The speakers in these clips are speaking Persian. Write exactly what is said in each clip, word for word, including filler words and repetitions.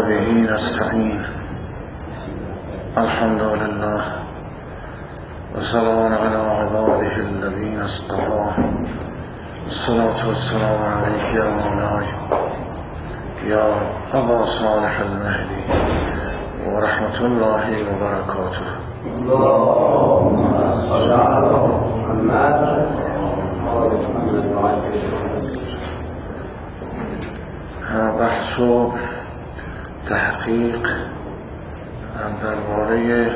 وبه نستعين. الحمد لله وسلام على عباده الذين اصطفى. الصلاة والسلام عليك يا مولاي يا أبا صالح المهدي ورحمة الله وبركاته. اللهم صل على محمد. بحث و تحقیق درباره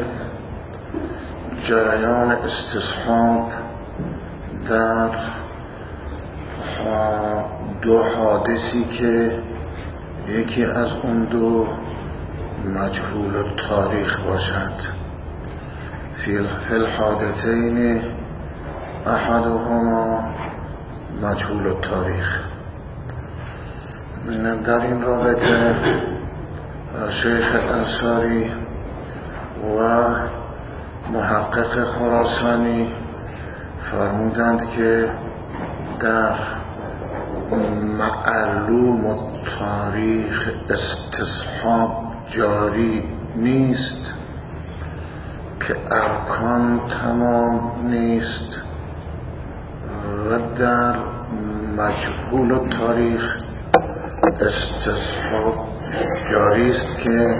جریان استصحاب در دو حادثی که یکی از اون دو مجهول التاریخ باشد. فی الحادثین احدهما مجهول التاریخ. در این رابطه شیخ انصاری و محقق خراسانی فرمودند که در معلوم التاریخ استصحاب جاری نیست که ارکان تمام نیست و در مجهول التاریخ استصحاب جاری است که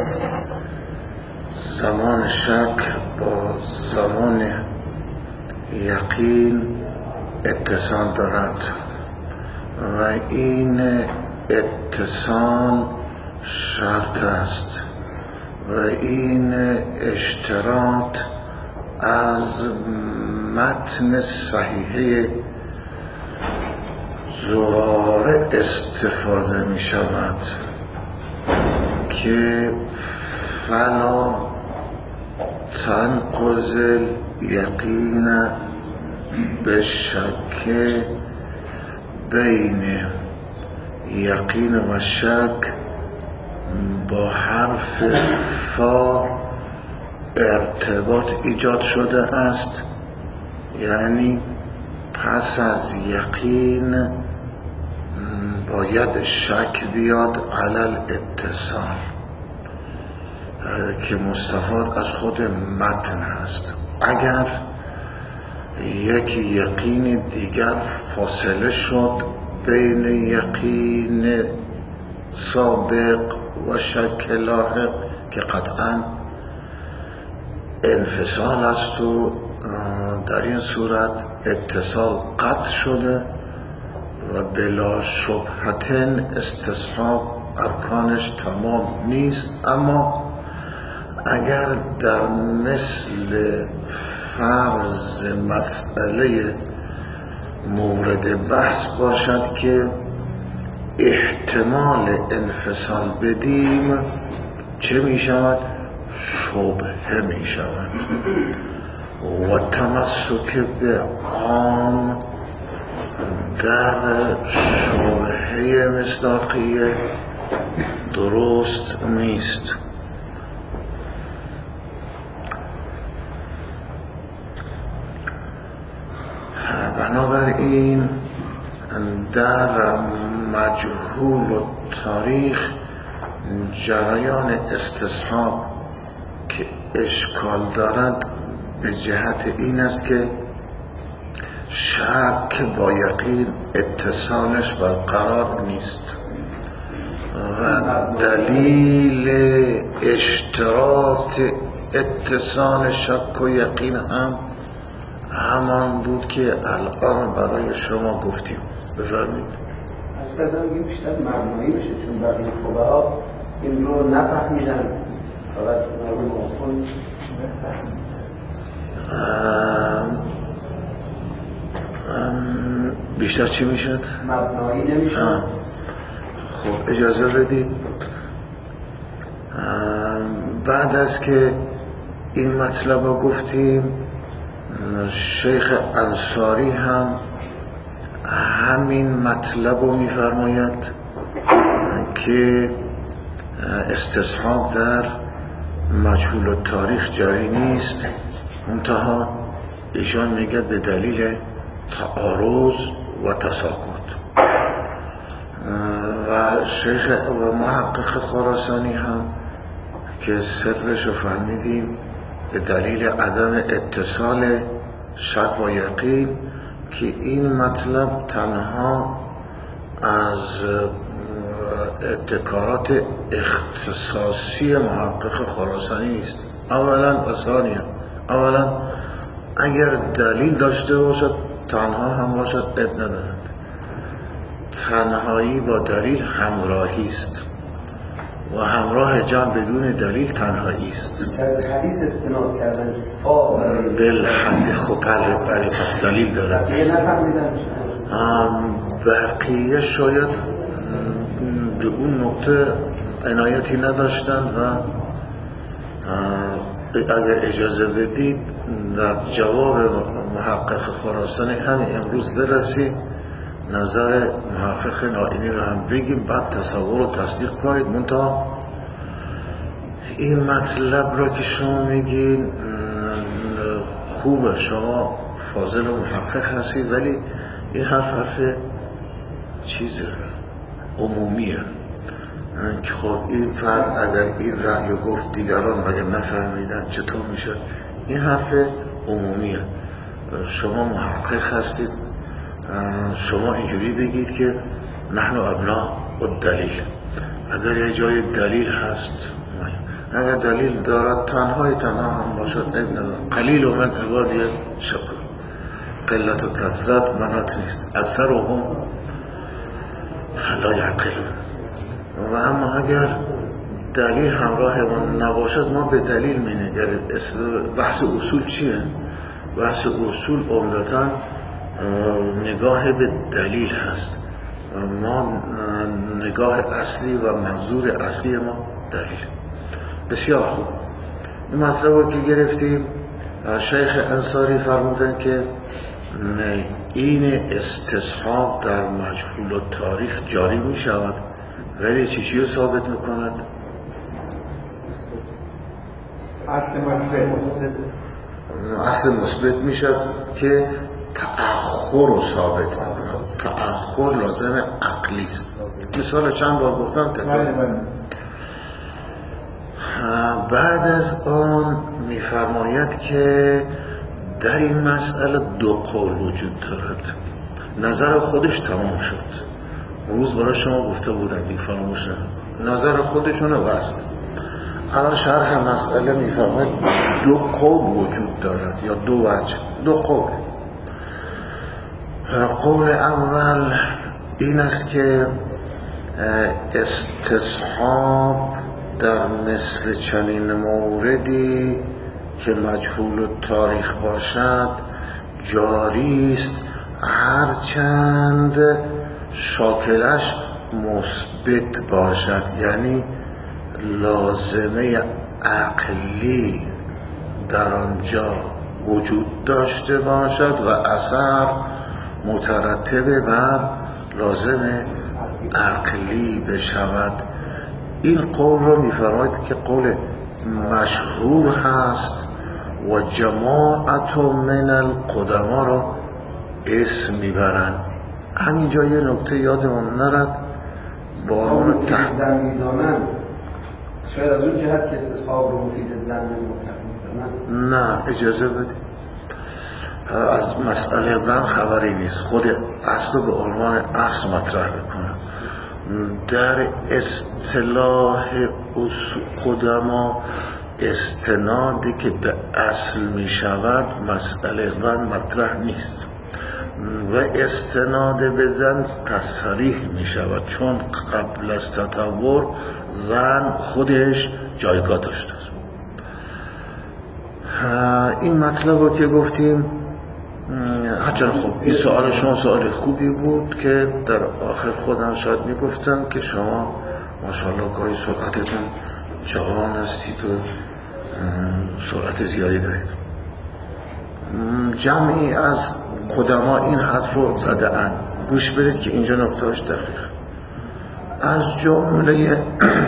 زمان شک با زمان یقین اتصال دارد و این اتصال شرط است و این اشتراط از متن صحیح زراره استفاده می شود که فلا تنقض الیقین به شک بین یقین و شک با حرف فا ارتباط ایجاد شده است، یعنی پس از یقین باید شک بیاد علل اتصال که مستفاد از خود متن هست. اگر یک یقین دیگر فاصله شد بین یقین سابق و شک لاحق که قطعا انفصال است و در این صورت اتصال قطع شده و بلا شبهتن استصحاب ارکانش تمام نیست. اما اگر در مثل فرض مسئله مورد بحث باشد که احتمال انفصال بدیم، چه می شود؟ شبهه می شود و تمسک به عام در شبهه مصداقیه درست نیست. بنابراین در مجهول التاریخ جریان استصحاب که اشکال دارد به جهت این است که شک با یقین اتصالش برقرار نیست و دلیل اشتراط اتصال شک و یقین هم همان بود که الان برای شما گفتیم. بفرمایید. از کردم این بیشتر مبنایی بشه، چون بقیه فقها این رو نفهمیدن، فقط مردم آخون بفهمید. بیشتر چی میشد؟ مبنایی نمیشد. خب اجازه بدید بعد از که این مطلب رو گفتیم شیخ انصاری هم همین مطلب رو میفرماید که استصحاب در مجهول التاریخ جاری نیست، منتها ایشان میگه به دلیل تعارض و تساقط و شیخ و محقق خراسانی هم که سرش رو فهمیدیم به دلیل عدم اتصال شک و یقین که این مطلب تنها از ابتکارات اختصاصی محقق خراسانی نیست. اولا و ثانیا، اولا اگر دلیل داشته باشد تنها هم باشد اب ندارد. تنهایی با دلیل همراهی است و همراه جمع بدون دلیل تنهایی است. از حدیث استناد کردن فا بالحق. خب بله بله پس دلیل دارد. یه نفهمیدن بقیه شاید به اون نقطه عنایتی نداشتن و اگر اجازه بدید در جواب محقق خراسانی همین امروز برسید، نظر محقق نائینی رو هم بگیم، بعد تصور رو تصدیق کنید. منتها این مطلب را که شما میگین خوبه، شما فاضل و محقق هستید، ولی این حرف حرف چیزه عمومیه که خب این فرد اگر این رأی گفت دیگران اگر نفهمیدن چطور میشه. این حرف عمومیه. شما محقق هستید، شما اینجوری بگید که نحن ابناء الدلیل. اگر یه جای دلیل هست، اگر دلیل دارد تنهای تنها هم باشد قلیل و من عبادی شکر، قلت و کثرت منات نیست، اکثر و هم لا یعقلون. و اما اگر دلیل همراه ما نباشد ما به دلیل می نگریم. بحث اصول چیه؟ بحث اصول عمدتاً نگاه به دلیل هست. ما نگاه اصلی و منظور اصلی ما دلیل. بسیار خوب. این مطلب رو که گرفتیم، شیخ انصاری فرمودن که این استصحاب در مجهول و تاریخ جاری می شود، ولی چی چی رو ثابت می کند؟ اصل مثبت اصل مثبت می شود که تأخر رو ثابت می کند. تأخر لازم عقلی است. مثال چند بار گفتم تکرار. بعد از آن می فرماید که در این مسئله دو قول وجود دارد. نظر خودش تمام شد. روز برای شما گفته بودم بی فراموش نکن، نظر خودشونه وست. الان شرح مسئله می فرماید دو قول وجود دارد یا دو وجه، دو قول. قول اول این است که استصحاب در مثل چنین موردی که مجهول تاریخ باشد جاری است، هرچند شاکلش مثبت باشد، یعنی لازمه عقلی در آنجا وجود داشته باشد و اثر مترتب بر لازم عقلی بشود. این قول رو می‌فرماید که قول مشهور هست و جماعت من القدما رو اسم میبرن. همینجا یه نکته یادمون نرد با عنوان تحت زن میدانن، شاید از اون جهت که استصحاب رو مفید زن میدانن. نه اجازه بدید، از مسئله زن خبری نیست، خود اصل به عنوان اصل مطرح بکنم. در اصطلاح قدما استنادی که به اصل می شود مسئله زن مطرح نیست و استناد به زن تصریح می شود، چون قبل از تطور زن خودش جایگاه داشته. این مطلب رو که گفتیم، هرچند خب این سوال شما سوال خوبی بود که در آخر خودم شاید میگفتم که شما ماشاءالله گاهی سرعتتون جوان هستید و سرعت زیادی دارید. جمعی از قدما این حرف رو زده اند. گوش بدید که اینجا نکتهش دقیق. از جمله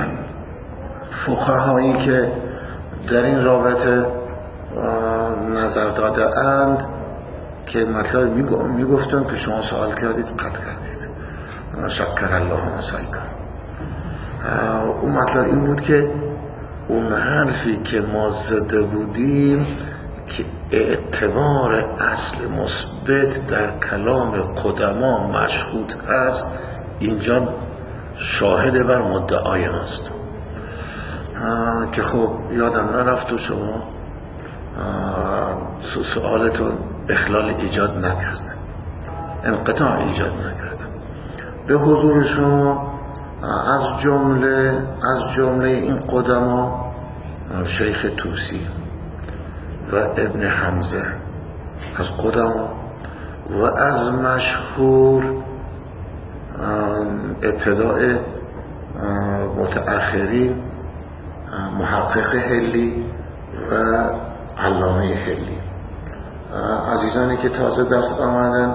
فقهایی که در این رابطه نظر داده اند که مطلب میگفتن که شما سوال کردید قطع کردید. شکر الله مسایکم. اون مطلب این بود که اون حرفی که ما زده بودیم که اعتبار اصل مثبت در کلام قدما مشهود هست، اینجا شاهد بر مدعای ماست. که خب یادم نرفت و شما سوالتون اخلال ایجاد نکرد، انقطاع ایجاد نکرد. به حضور شما از جمله از جمله این قدما شیخ طوسی و ابن حمزه از قدما و از مشهور ابتداء متأخرین محقق حلی و علامه حلی، عزیزانی که تازه دست آمدن،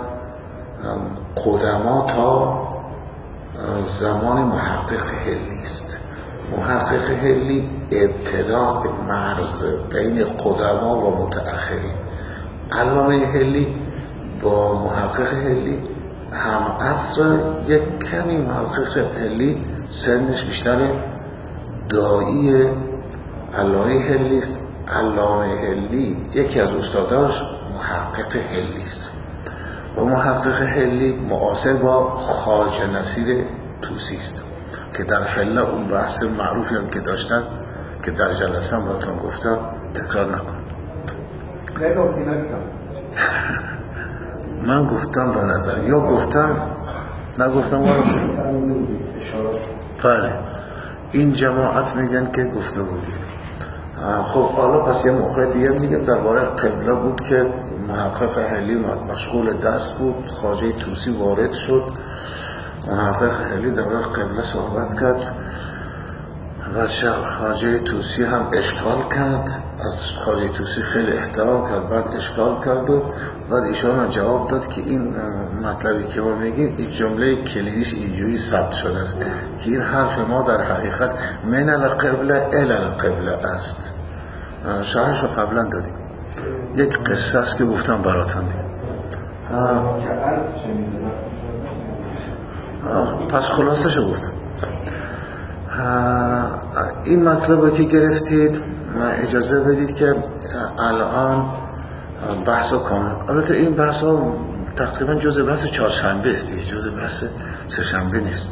قدما تا زمان محقق حلی است. محقق حلی ابتدا مرز بین قدما و متأخرین. علامه حلی با محقق حلی هم عصر، یک کمی محقق حلی سنش بیشتره، دایی علامه حلی است. علامه حلی یکی از استاداش محقق حلی است و محقق حلی معاصر با خواجه نصیر طوسی است که در حله اون بحث معروفی هم که داشتن که در جلسه هم براتون گفتم، تکرار نکن. من گفتم به نظر یا گفتم نگفتم وارد بله این جماعت میگن که گفته بودید. خب حالا پس یه موقع دیگه میگم درباره قبله بود که محقق حلی مشغول درس بود، خواجه طوسی وارد شد، محقق حلی درباره قبله صحبت کرد و خواجه طوسی هم اشکال کرد، از خواجه طوسی خیلی احترام کرد، بعد اشکال کرد و بعد ایشان جواب داد که این مطلبی که ما میگیم این جمله کلیدیش اینجوری ثبت شده است که این حرف ما در حقیقت من القبله الی القبله است. شرحش رو قبلا دادیم، یک قصه است که گفتم براتون دیم. پس خلاصش رو گفتم. این مطلب که گرفتید اجازه بدید که الان بحث رو کامل. البته این بحث ها تقریبا جزء بحث چهارشنبه است، جزء بحث سه‌شنبه نیست.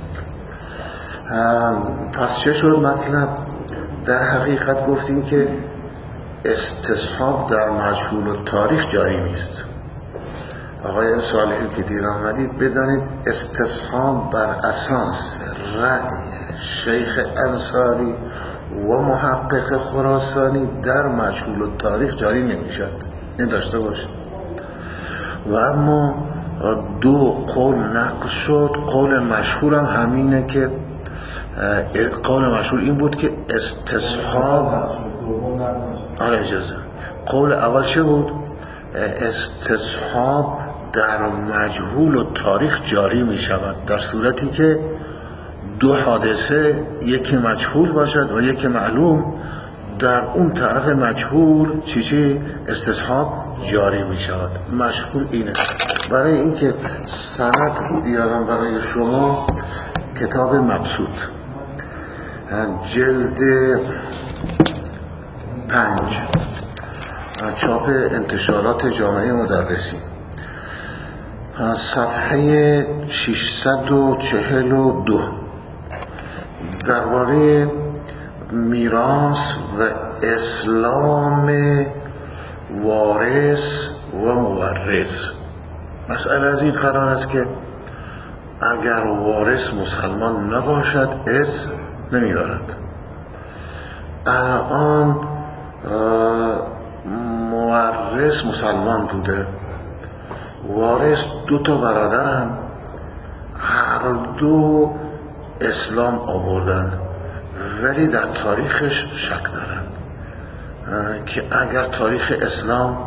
پس چه شد مطلب؟ در حقیقت گفتیم که استصحاب در مجهول التاریخ جاری نیست. آقای صالحی که دیر آمدید بدانید استصحاب بر اساس رأی شیخ انصاری و محقق خراسانی در مجهول التاریخ جاری نمیشد، این داشته باشید. و اما دو قول نقل شد. قول مشهور هم همینه که قول مشهور این بود که استصحاب آره اجازه قول اول چه بود؟ استصحاب در مجهول التاریخ جاری می شود در صورتی که دو حادثه یکی مجهول باشد و یکی معلوم، در اون طرف مجهول چی چی استصحاب جاری می شود. مشهور اینه. برای اینکه سند بیارم برای شما، کتاب مبسوط جلد پنج چاپ انتشارات جامعه مدرسین، صفحه ششصد و چهل و دو، درباره میراث و اسلام وارث و مورث. مسئله از این قرار است که اگر وارث مسلمان نباشد ارث نمی‌دارد. الان مورث مسلمان بوده، وارث دو تا برادرن، هر دو اسلام آوردن ولی در تاریخش شک دارن که اگر تاریخ اسلام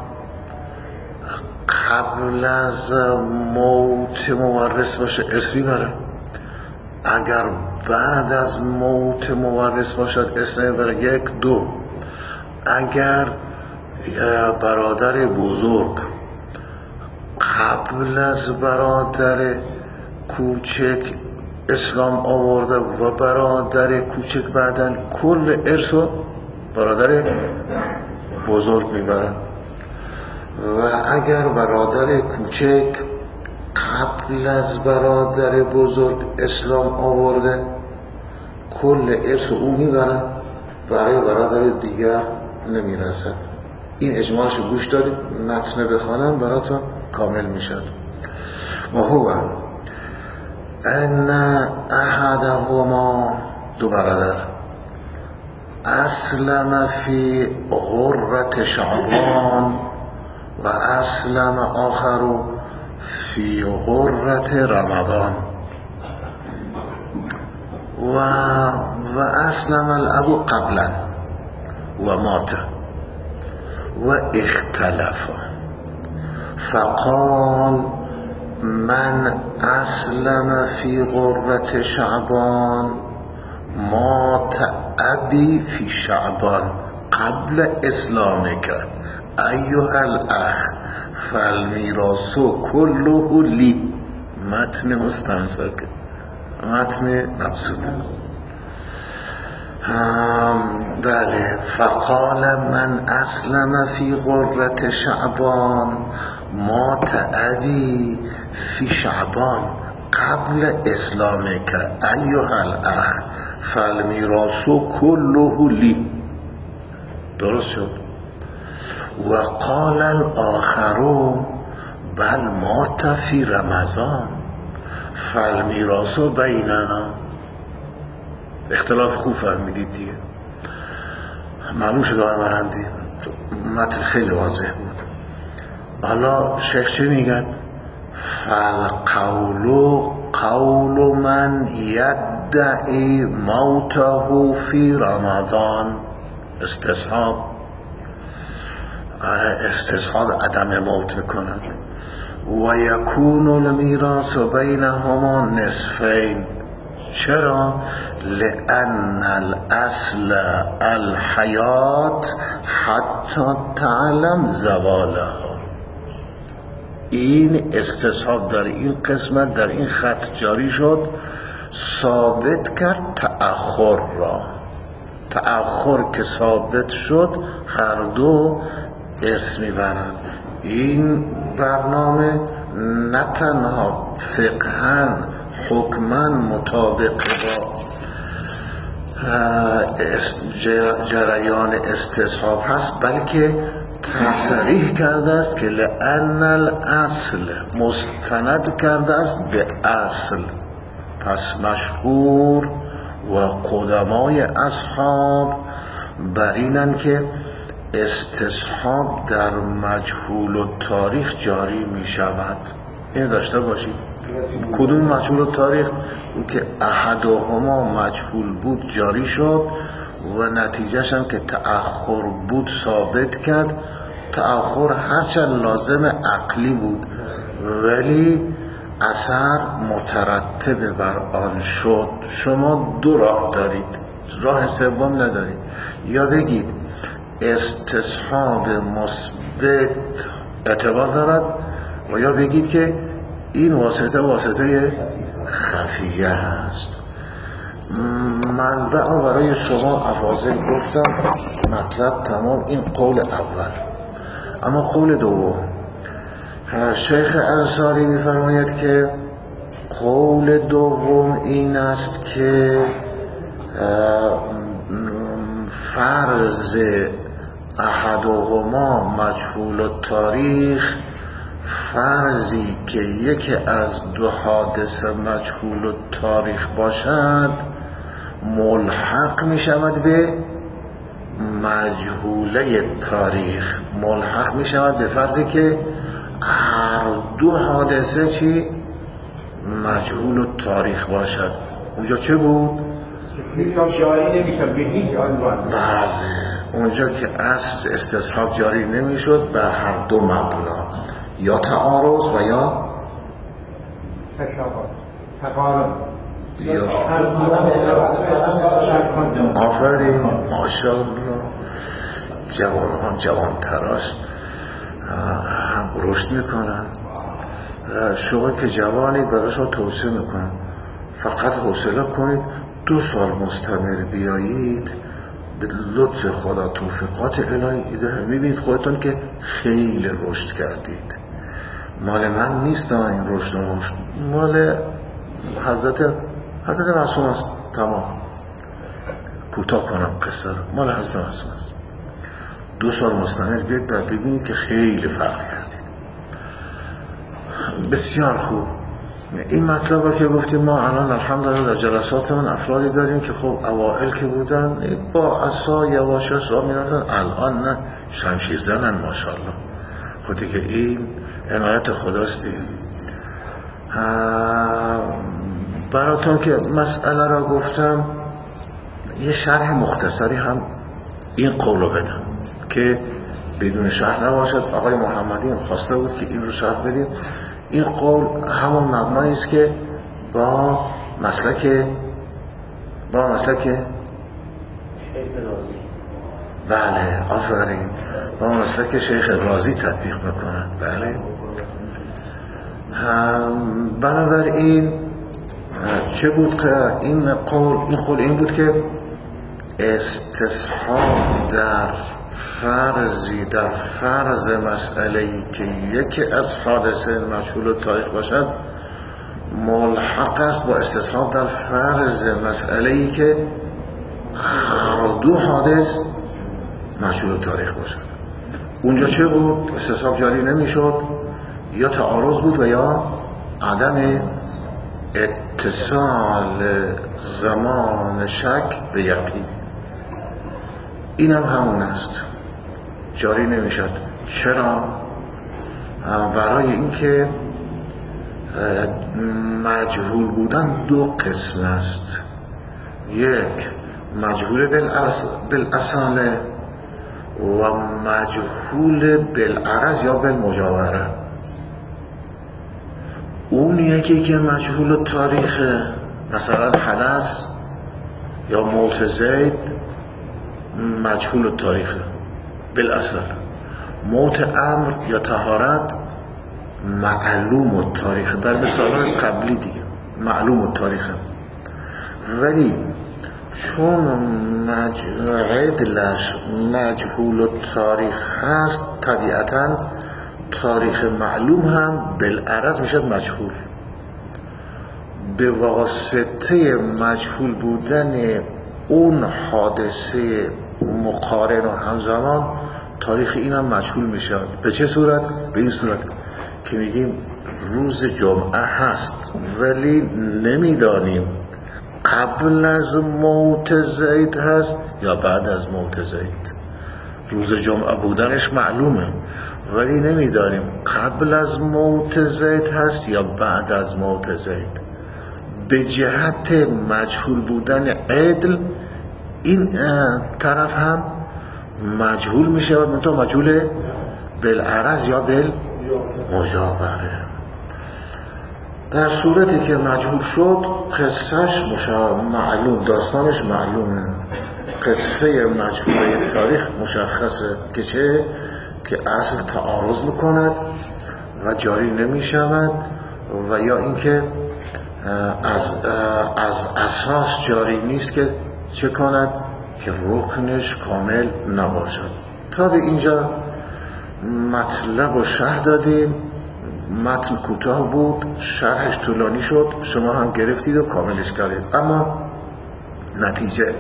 قبل از موت مورث باشه ارث میبره، اگر بعد از موت مورث باشد ارث نمیبره. یک دو اگر برادر بزرگ قبل از برادر کوچک اسلام آورده و برادر کوچک بعدن کل ارثو برادر بزرگ میبرن و اگر برادر کوچک قبل از برادر بزرگ اسلام آورده کل ارث او میبرن برای برادر دیگر نمیرسد. این اجمالش گوش دارید، متن بخوانم براتون کامل میشد. و هو ان احدهما دو برادر اسلم فی غرة شعبان و اسلم آخر فی غرة رمضان و و اسلم الاب قبلا و مات و اختلف فقال من اسلم فی غرة شعبان مات ابی فی شعبان قبل اسلامک ایها الاخ فالمیراث کله لی. متن مستنسخ، متن مبسوط. بله. فقال من اسلم فی غرة شعبان مات ابی فی شعبان قبل اسلامک ایها الاخ فالمیراث کله لی. درست شد. و قال الاخر بل مات فی رمضان فالمیراث بیننا. اختلاف خوب فهمیدید دیگه، معلوم شد آقای مرندی، متن خیلی واضح بود. حالا شیخ چه میگن؟ فالقول قول من یدعی موته فی رمضان. استصحاب استصحاب عدم موت میکنند. و یکون المیراث بینهما نصفین. چرا؟ لأن الاصل الحیات حتی تعلم زوالها. این استصحاب در این قسمت در این خط جاری شد، ثابت کرد تأخر را. تأخر که ثابت شد هر دو ارث میبرند. این برنامه نه تنها فقهاً حکماً مطابق با جریان استصحاب هست، بلکه تصریح کرده است که لأن الاصل مستند کرده است به اصل. پس مشهور و قدمای اصحاب بر اینن که استصحاب در مجهول التاریخ جاری می شود. این داشته باشید. کدوم مجهول التاریخ؟ اون که احدهما مجهول بود جاری شد و نتیجهش هم که تأخر بود ثابت کرد. تأخر هرچند لازم عقلی بود ولی اثر مترتب بر آن شد. شما دو راه دارید، راه سوم ندارید. یا بگید استصحاب مثبت اعتبار دارد و یا بگید که این واسطه واسطه خفیه هست. منبع برای شما افاضل گفتم، مطلب تمام. این قول اول. اما قول دوم، شیخ انصاری می‌فرماید که قول دوم این است که فرض احدهما مجهول التاریخ، فرضی که یکی از دو حادثه مجهول التاریخ باشد ملحق می شود به مجهوله تاریخ. ملحق می شود به فرضی که هر دو حادثه چی؟ مجهول التاریخ باشد. اونجا چه بود؟ هیچ جاری نمیشه به هیچ عنوان. بله، اونجا که اصل استصحاب جاری نمیشد بر هر دو مبنا، یا تعارض و یا تشابه تقارب. یا آفرین، ماشاءالله. جوان ها جوان تراش هم رشد میکنن. شما که جوانی برایشون توصیه میکنن فقط حوصله کنید دو سال مستمر بیایید، به لطف خدا توفیقات الهی ایده میبینید خودتون که خیلی رشد کردید. مال من نیست این رشد و رشد، مال حضرت حضرت معصوم است. تمام کوتاه کنم قصه رو، مال حضرت معصوم است. دو سال مستمر بیاید و ببینید که خیلی فرق کردید. بسیار خوب. این مطلب که گفتیم ما الان الحمدلله در جلساتمون افرادی داریم که خب اوائل که بودن با عصا یواش یواش راه میرفتن، الان نه شمشیر زنن ماشاءالله. خودی که این عنایت خداستی. براتون که مسئله را گفتم یه شرح مختصری هم این قولو بدم که بدون شرح نباشد. آقای محمدی خواسته بود که این رو شرح بدیم. این قول همون مبنایی است که با مسلک با مسلک شیخ رازی، بله آفرین، با مسلک شیخ رازی تطبیق میکنند. بله. بنابراین چه بود که این قول این قول این بود که استصحاب در فرضی در فرض مسئله‌ای که یکی از حادثه مجهول تاریخ باشد ملحق است با استصحاب در فرض مسئله‌ای که هر دو حادث مجهول تاریخ باشد. اونجا چه بود؟ استصحاب جاری نمیشد، یا تعارض بود و یا عدم اتصال زمان شک به یقین. اینم هم همون است، جاری نمیشد. چرا؟ برای اینکه مجهول بودن دو قسم است. یک مجهول بالاصاله و مجهول بالعرض یا بالمجاوره. اون یکی که مجهول تاریخ، مثلا حدث یا موت زید مجهول تاریخ بالاصل، موت امر یا طهارت معلوم التاریخ، در مثال قبلی دیگه معلوم التاریخ. ولی چون عدلش مجهول التاریخ هست طبیعتاً تاریخ معلوم هم بالعرض میشد مجهول. به واسطه مجهول بودن اون حادثه مقارن و همزمان تاریخ این هم مجهول میشد. به چه صورت؟ به این صورت که میگیم روز جمعه هست ولی نمیدانیم قبل از موت زید هست یا بعد از موت زید. روز جمعه بودنش معلومه ولی نمیدانیم قبل از موت زید هست یا بعد از موت زید. به جهت مجهول بودن عدل این طرف هم مجهول میشه و منطقه مجهول بالعرض یا بالمجاوره. در صورتی که مجهول شد قصهش معلوم، داستانش معلومه. قصه مجهوله تاریخ مشخصه که چه؟ که اصل تعارض میکند و جاری نمیشود و یا اینکه از از اساس جاری نیست که چه کند که رکنش کامل نباشد. تا به اینجا مطلب و شرح دادیم. متن کوتاه بود، شرحش طولانی شد، شما هم گرفتید و کاملش کردید. اما نتیجه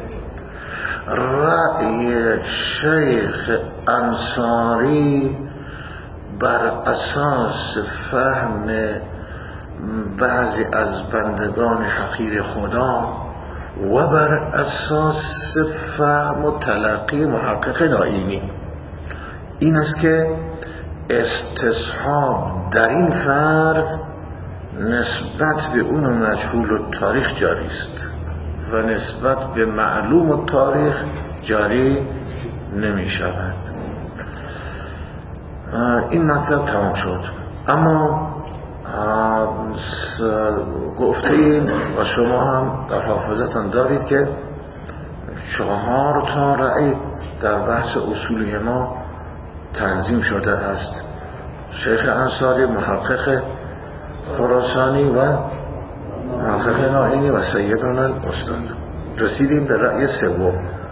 رأی شیخ انصاری بر اساس فهم بعضی از بندگان حقیر خدا و بر اساس فهم و تلقی محقق نائینی این است که استصحاب در این فرض نسبت به اون مجهول و تاریخ جاری است و نسبت به معلوم و تاریخ جاری نمی شود. این مطلب تمام شد. اما گفتیم و شما هم در حافظتان دارید که چهار تا رأی در بحث اصولی ما تنظیم شده است. شیخ انصاری، محقق خراسانی و محقق نائینی و سیدنا الاستاد. رسیدیم به رأی سوم.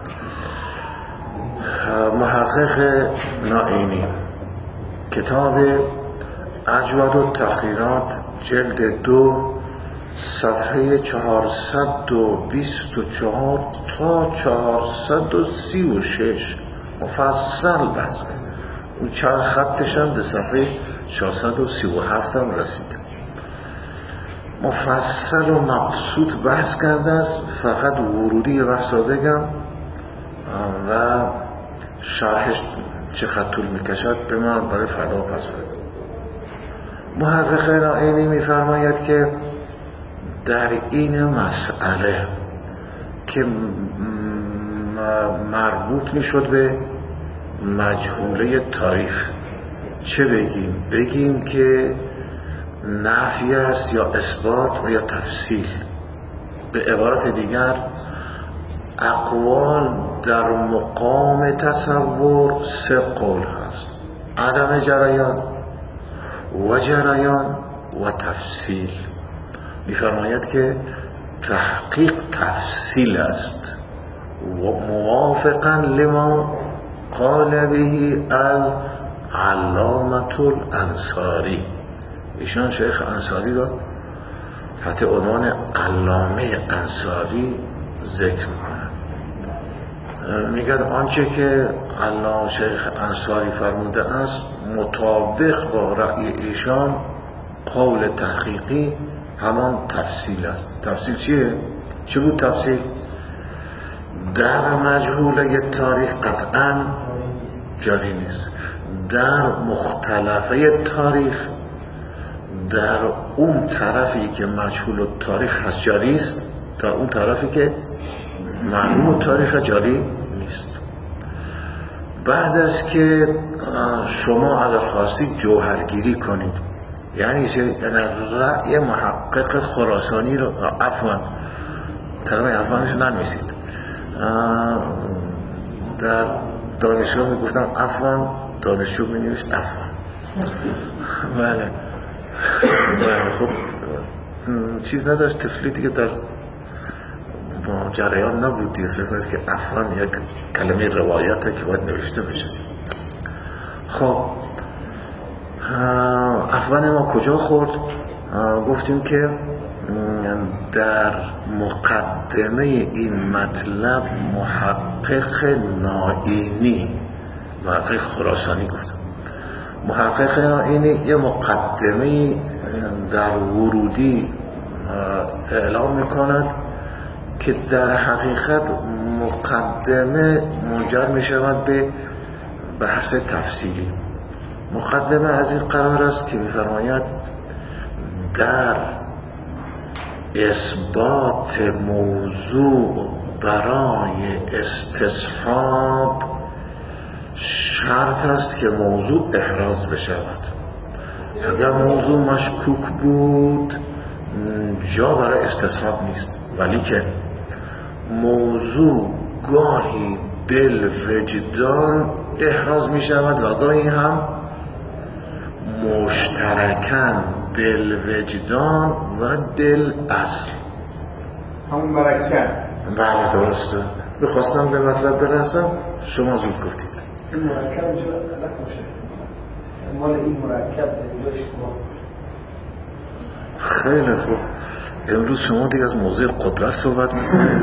محقق نائینی کتاب اجود التقریرات جلد دو صفحه چهارصد و بیست و چهار تا چهارصد و سی و شش مفصل بحث کرد. اون چند خطش هم به صفحه چهارصد و سی و هفت هم رسید. مفصل و مبسوط بحث کرده است. فقط ورودی بحث رو بگم و شرحش چقدر طول میکشد به من برای فردا پس فردا. محقق نائینی میفرماید که در این مسئله که مربوط میشد به مجهوله تاریخ، چه بگیم؟ بگیم که نفی است یا اثبات و یا تفصیل. به عبارت دیگر اقوال در مقام تصور سه قول هست: عدم جریان و جریان و تفصیل. می‌فرماید که تحقیق تفصیل است و موافقا لما قال به العلامة الانصاری. ایشان شیخ انصاری را تحت عنوان علامه انصاری ذکر میکنن. میگن آنچه که علامه شیخ انصاری فرموده است مطابق با رأی ایشان قول تحقیقی همان تفصیل است. تفصیل چیه؟ چه بود تفصیل؟ در مجهوله تاریخ قطعا جاری نیست. در مختلفه تاریخ، در اون طرفی که مجهول تاریخ هست جاری است، در اون طرفی که معلوم تاریخ جاری نیست. بعد از که شما اگر خواستی جوهرگیری کنید، یعنی چه؟ یعنی رأی محقق خراسانی رو عفوا کلمه عفوانش ننویسید. در دانشگاه میگفتم عفوا، دانشجو می نوشت عفوا. بله بله. خب چیز نداشت، طفلی دیگه در جریان نبود دیگه، فکر کنید که عفوا یک کلمه روایته که باید نوشته بشه. خب عفوا ما کجا خورد؟ گفتیم که در مقدمه این مطلب محقق نائینی، محقق خراسانی گفتم، محقق نائینی یه مقدمه در ورودی اعلام میکند که در حقیقت مقدمه منجر میشود به بحث تفصیلی. مقدمه از این قرار است که میفرماید در اثبات موضوع برای استصحاب شرط است که موضوع احراز بشود. اگر موضوع مشکوک بود جا برای استصحاب نیست، ولی که موضوع گاهی بالوجدان احراز می شود و گاهی هم مشترکاً بالوجدان و بالاصل. همون مرکب. بله درسته. بخواستم به مطلب برسم، شما زود گفتید. این مرکب اینجا غلط باشه. استعمال این مرکب اینجا اشتباه باشه. خیلی خوب. امروز شما دیگه از موضوع قدرت صحبت میکنید.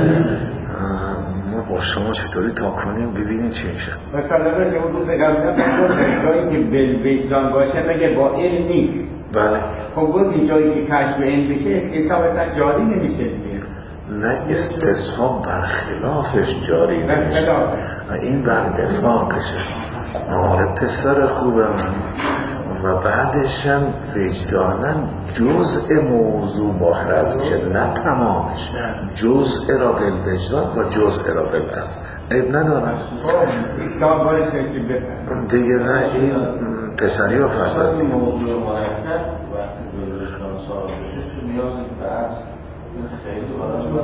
ما با شما چطوری تا کنیم ببینیم چی میشه. مثلا که اون روز قبلا گفتم جایی که بالوجدان باشه مگه با علم نیست. بله. خب گفتیم جایی که کشف علم بشه استصحاب اصلا جاری نمیشه دیگه. نه استصحاب برخلافش جاری نمیشه. این بر نفاقشه. آره پسر خوبه من. و بعدش هم وجداناً جزء موضوع محرز میشه، نه تمامش. جزء را بالوجدان و جزء را بالاصل. عیب ندارد دیگه. نه این پسری و فرزندی موضوع مرکب وقتی بالوجدان صاحب بشه چون نیاز به اصل خیلی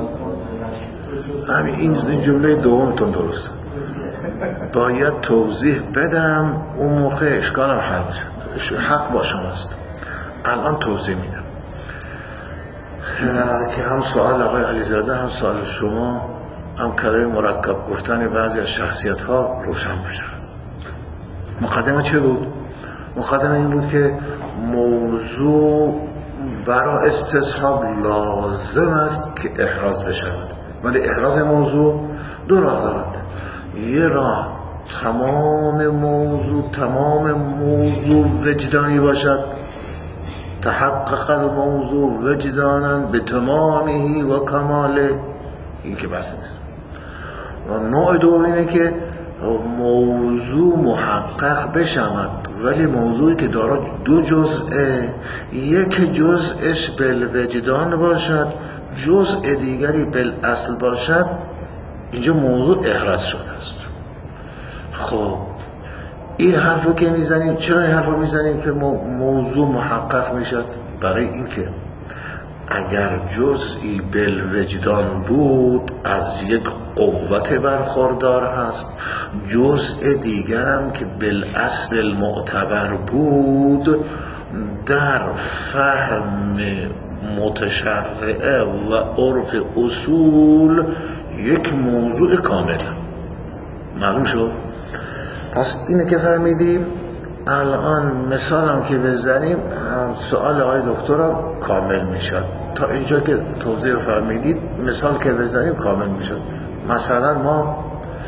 براش همین این جمله دومتون درسته. باید توضیح بدم اون موقع اشکالم حل میشه. حق با شماست. الان توضیح میدم. که هم سوال آقای علیزاده هم سوال شما هم کلمه مرکب گفتن بعضی از شخصیت ها روشن بشه. مقدمه چه بود؟ مقدمه این بود که موضوع برای استصحاب لازم است که احراز بشود، ولی احراز موضوع دو راه دارد. یه راه تمام موضوع تمام موضوع وجدانی باشد، تحقق الموضوع وجدانا به تمامه و کماله، این که بس نیست. و نوع دوم اینه که موضوع محقق بشود، ولی موضوعی که دارد دو جزءه، یک جزءش بالوجدان باشد، جزء دیگری بالاصل باشد، اینجا موضوع احراز شده است. خب این حرف رو که میزنیم، چرا این حرف رو میزنیم که موضوع محقق میشد؟ برای اینکه اگر جزئی بالوجدان بود از یک قوت برخوردار هست، جزء دیگرم که بالاصل المعتبر بود در فهم متشرعه و عرف اصول یک موضوع کامل. معلوم شد؟ پس اینه که فهمیدیم. الان مثالم که بزنیم سوال آقای دکتر کامل میشد. تا اینجا که توضیح فهمیدید مثال که بزنیم کامل میشد. مثلا ما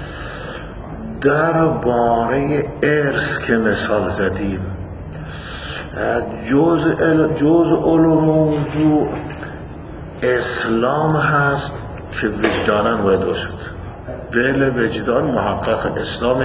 در باره ارث که مثال زدیم، جزء جزء موضوع اسلام هست که وجداناً وارد شد. بله وجدان محقق اسلام،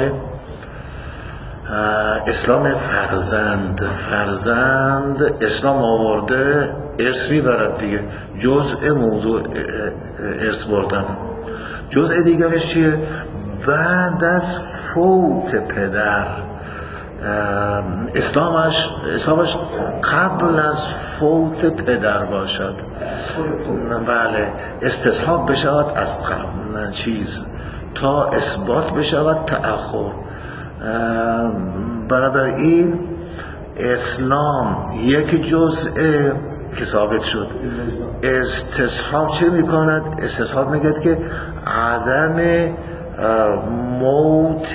اسلام فرزند فرزند اسلام آورده ارث میبرد دیگه، جزء موضوع ارث بردن. جزء دیگرش چیه؟ بعد از فوت پدر، اسلامش اسلامش قبل از فوت پدر باشد. بله استصحاب بشود از قبل چیز تا اثبات بشود تأخر. بنابراین اسلام یک جزء که ثابت شد. استصحاب چه میکند؟ استصحاب میگه که عدم موت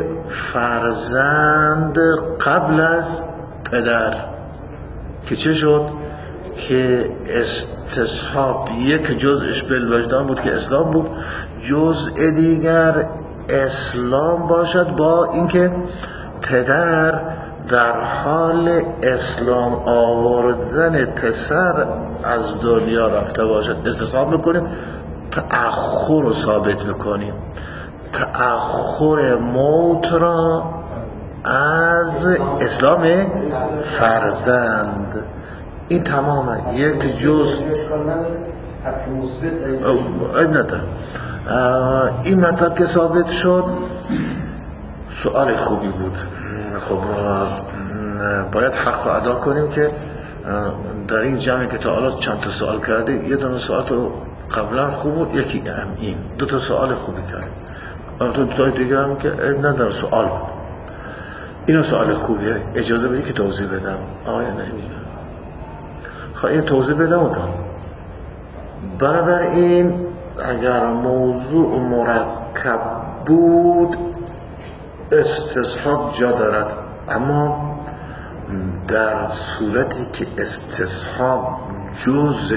فرزند قبل از پدر، که چه شد؟ که استصحاب یک جزءش بالوجدان بود که اسلام بود، جزء دیگر اسلام باشد با اینکه پدر در حال اسلام آوردن پسر از دنیا رفته باشد. استصحاب میکنیم تأخر رو ثابت میکنیم، تأخر موت را از اسلام فرزند. این تمامه یک جز اصل مثبت این نداره. این مطلب که ثابت شد سؤال خوبی بود. خب باید حق ادا کنیم که در این جمعی که تا حالا چند تا سوال کرده، یه دونه سوال تو قبلا خوب بود، یکی هم این دو تا سوال خوبی کردیم. اما تو دوتای دیگه هم که نداره سوال بود. اینو سوال خوبیه، اجازه بدی که توضیح بدم. آیا نمیدونم خواهی توضیح بدم و تا بنابراین اگر موضوع مرکب بود استصحاب جا دارد، اما در صورتی که استصحاب جزء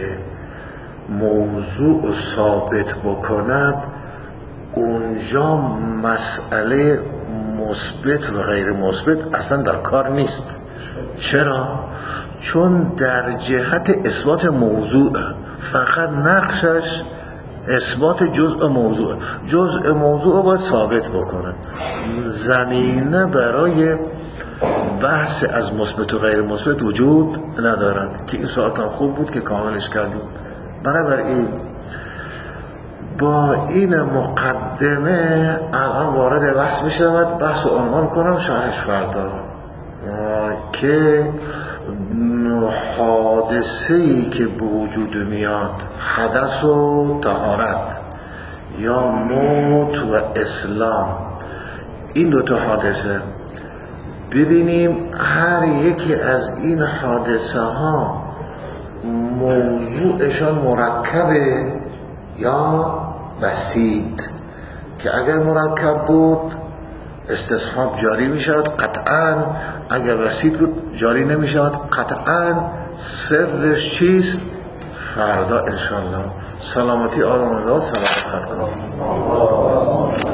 موضوع ثابت بکند، اونجا مسئله مثبت و غیر مثبت اصلا در کار نیست. چرا؟ چون در جهت اثبات موضوع فقط نقشش اثبات جزء موضوع، جزء موضوع باید ثابت بکنه. زمینه برای بحث از مثبت و غیر مثبت وجود ندارد که این ساعت هم خوب بود که کاملش کردیم. بنابراین با این مقدمه الان وارد بحث می شود. بحث رو عنوان کنم شرحش فردا، که حادثه‌ای که به وجود میاد، حدث و طهارت یا موت و اسلام، این دو تا حادثه، ببینیم هر یکی از این حادثه ها موضوعشان مرکبه یا بسیط، که اگر مرکب بود استصحاب جاری می شود قطعا، اگر بسیط بود جاری نمی شود قطعا. سرش چیست؟ فردا انشاءالله. سلامتی آدم ازاد سلامت خد کنم.